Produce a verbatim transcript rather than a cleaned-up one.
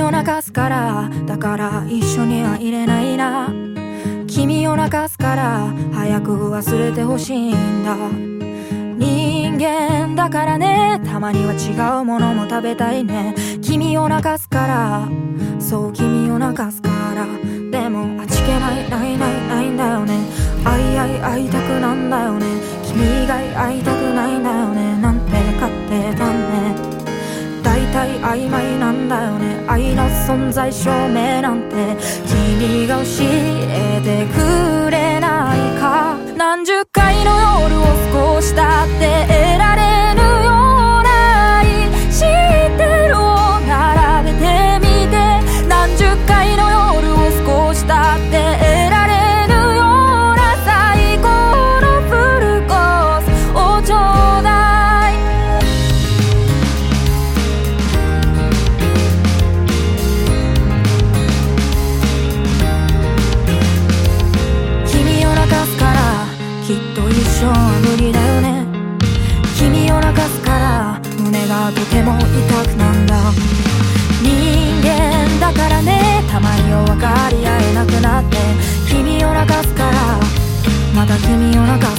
を泣かすから、だから一緒にはいれないな。君を泣かすから早く忘れてほしいんだ。人間だからね、たまには違うものも食べたいね。君を泣かすから、そう君を泣かすから。でもあちけないないないないんだよね。会い合い会いたくなんだよね。君以外会いたくないんだよね。なんて勝手だね。大体曖昧なんだよね。愛の存在証明なんて君が教えてくれないか。何十回の夜を少しだって得られぬような愛知ってるを並べてみて。何十回の夜を少しだって得られぬような最高のフルコースをちょうだい。君を泣かすからきっと一生は無理だよね。君を泣かすから胸がとても痛くなんだ。人間だからね、たまには分かり合えなくなって。君を泣かすからまた君を泣か